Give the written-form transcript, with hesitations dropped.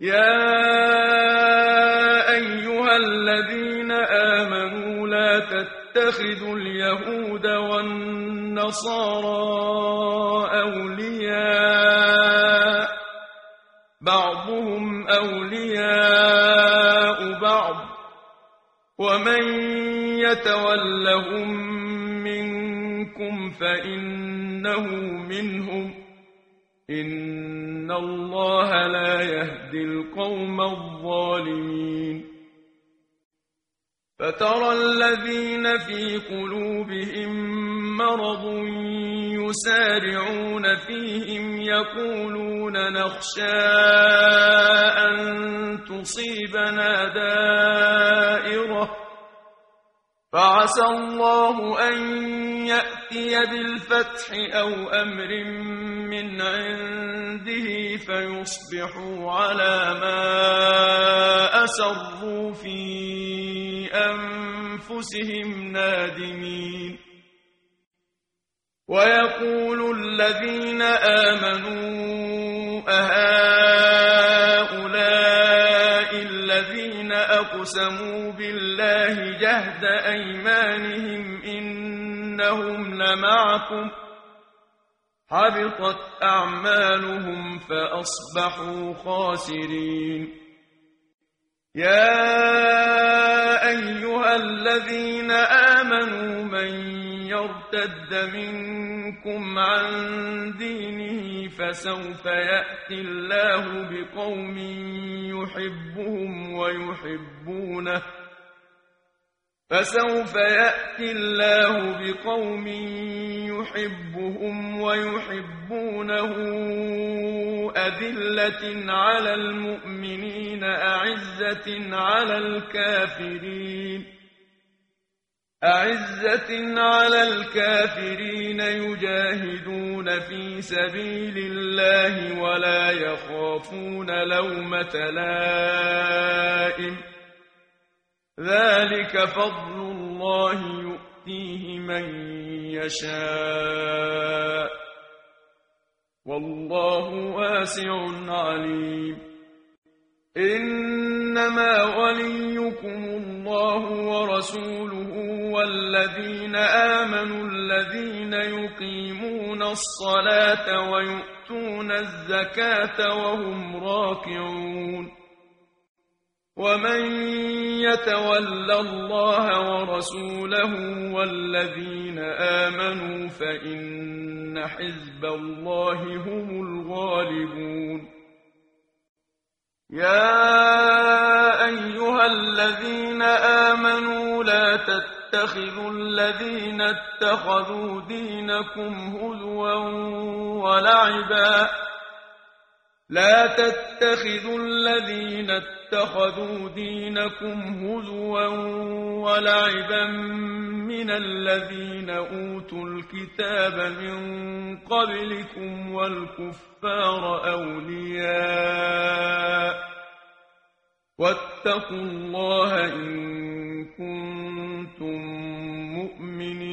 يا أيها الذين آمنوا لا تتخذوا اليهود والنصارى أولياء بعضهم أولياء بعض ومن يتولهم منكم فإنه منهم إن الله لا يهدي القوم الظالمين فترى الذين في قلوبهم مرض يسارعون فيهم يقولون نخشى أن تصيبنا دائرة فعسى الله أن يأتي بالفتح أو أمر من عنده فيصبحوا على ما أسروا في أنفسهم نادمين ويقول الذين آمنوا أهؤلاء الذين أقسموا بالله جهد أيمانهم إنهم لمعكم حبطت أعمالهم فأصبحوا خاسرين يا أيها الذين آمنوا من يرتد منكم عن دينه فسوف يأتي الله بقوم يحبهم ويحبونه أذلة على المؤمنين أعزة على الكافرين يجاهدون في سبيل الله ولا يخافون لومة لائم ذلك فضل الله يؤتيه من يشاء والله واسع عليم إنما وليكم الله ورسوله والذين آمنوا الذين يقيمون الصلاة ويؤتون الزكاة وهم راكعون ومن يتول الله ورسوله والذين آمنوا فإن حزب الله هم الغالبون يا أيها الذين آمنوا لا تتخذوا الذين اتخذوا دينكم هزوا ولعبا من الذين أوتوا الكتاب من قبلكم والكفار أولياء واتقوا الله إن كنتم مؤمنين